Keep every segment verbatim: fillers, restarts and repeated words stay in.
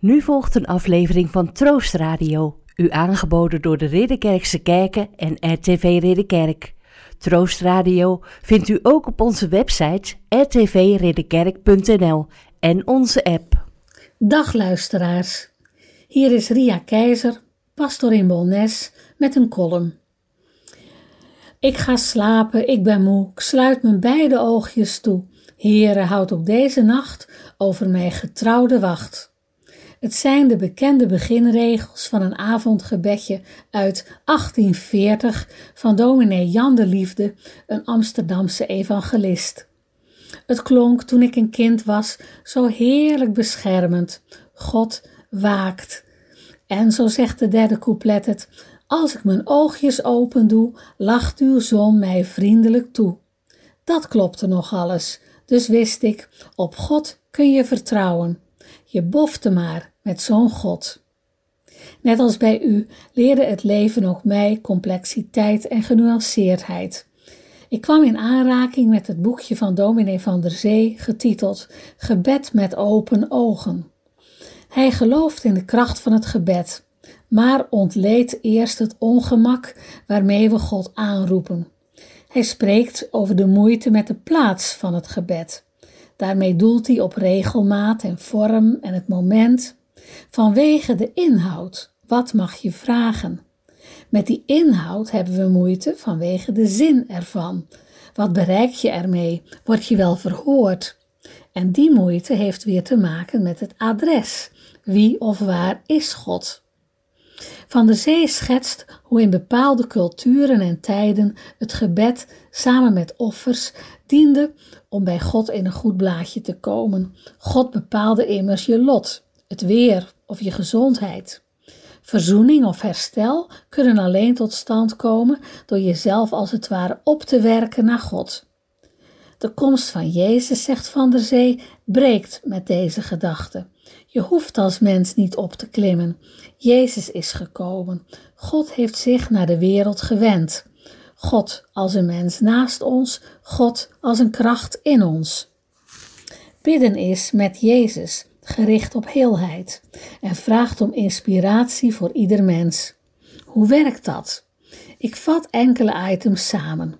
Nu volgt een aflevering van Troost Radio, u aangeboden door de Ridderkerkse Kerken en R T V Ridderkerk. Troost Radio vindt u ook op onze website r t v ridderkerk punt n l en onze app. Dag luisteraars, hier is Ria Keizer, pastor in Bolnes, met een column. Ik ga slapen, ik ben moe, ik sluit mijn beide oogjes toe. Heere, houd ook deze nacht over mij getrouwde wacht. Het zijn de bekende beginregels van een avondgebedje uit achttien veertig van dominee Jan de Liefde, een Amsterdamse evangelist. Het klonk toen ik een kind was zo heerlijk beschermend. God waakt. En zo zegt de derde couplet het: als ik mijn oogjes open doe, lacht uw zon mij vriendelijk toe. Dat klopte nog alles, dus wist ik, op God kun je vertrouwen. Je bofte maar met zo'n God. Net als bij u leerde het leven ook mij complexiteit en genuanceerdheid. Ik kwam in aanraking met het boekje van dominee Van der Zee, getiteld Gebed met open ogen. Hij gelooft in de kracht van het gebed, maar ontleedt eerst het ongemak waarmee we God aanroepen. Hij spreekt over de moeite met de plaats van het gebed. Daarmee doelt hij op regelmaat en vorm en het moment. Vanwege de inhoud, wat mag je vragen? Met die inhoud hebben we moeite vanwege de zin ervan. Wat bereik je ermee? Word je wel verhoord? En die moeite heeft weer te maken met het adres. Wie of waar is God? Van der Zee schetst hoe in bepaalde culturen en tijden het gebed samen met offers diende om bij God in een goed blaadje te komen. God bepaalde immers je lot, het weer of je gezondheid. Verzoening of herstel kunnen alleen tot stand komen door jezelf als het ware op te werken naar God. De komst van Jezus, zegt Van der Zee, breekt met deze gedachte. Je hoeft als mens niet op te klimmen. Jezus is gekomen. God heeft zich naar de wereld gewend. God als een mens naast ons, God als een kracht in ons. Bidden is met Jezus, gericht op heelheid en vraagt om inspiratie voor ieder mens. Hoe werkt dat? Ik vat enkele items samen.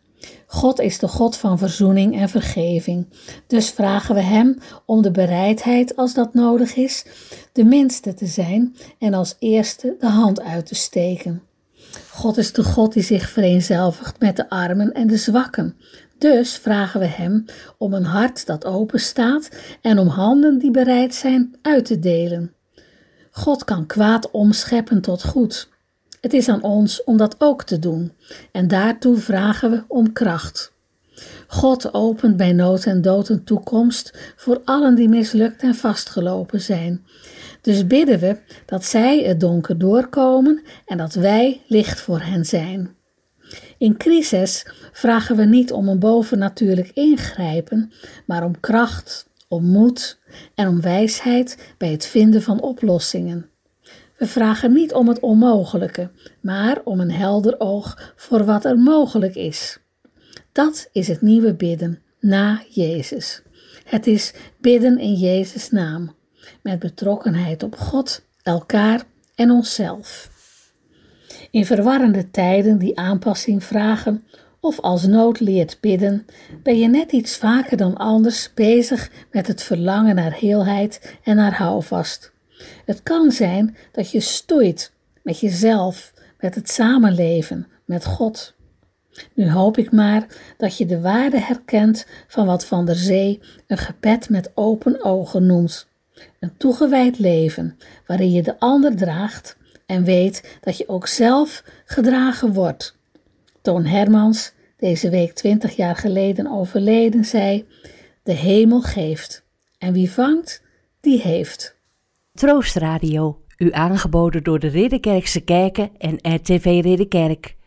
God is de God van verzoening en vergeving, dus vragen we hem om de bereidheid, als dat nodig is, de minste te zijn en als eerste de hand uit te steken. God is de God die zich vereenzelvigt met de armen en de zwakken, dus vragen we hem om een hart dat open staat en om handen die bereid zijn uit te delen. God kan kwaad omscheppen tot goed. Het is aan ons om dat ook te doen en daartoe vragen we om kracht. God opent bij nood en dood een toekomst voor allen die mislukt en vastgelopen zijn. Dus bidden we dat zij het donker doorkomen en dat wij licht voor hen zijn. In crisis vragen we niet om een bovennatuurlijk ingrijpen, maar om kracht, om moed en om wijsheid bij het vinden van oplossingen. We vragen niet om het onmogelijke, maar om een helder oog voor wat er mogelijk is. Dat is het nieuwe bidden na Jezus. Het is bidden in Jezus' naam, met betrokkenheid op God, elkaar en onszelf. In verwarrende tijden die aanpassing vragen of als nood leert bidden, ben je net iets vaker dan anders bezig met het verlangen naar heelheid en naar houvast. Het kan zijn dat je stoeit met jezelf, met het samenleven, met God. Nu hoop ik maar dat je de waarde herkent van wat Van der Zee een gebed met open ogen noemt. Een toegewijd leven waarin je de ander draagt en weet dat je ook zelf gedragen wordt. Toon Hermans, deze week twintig jaar geleden overleden, zei: de hemel geeft en wie vangt, die heeft. Troost Radio, u aangeboden door de Ridderkerkse Kerken en R T V Ridderkerk.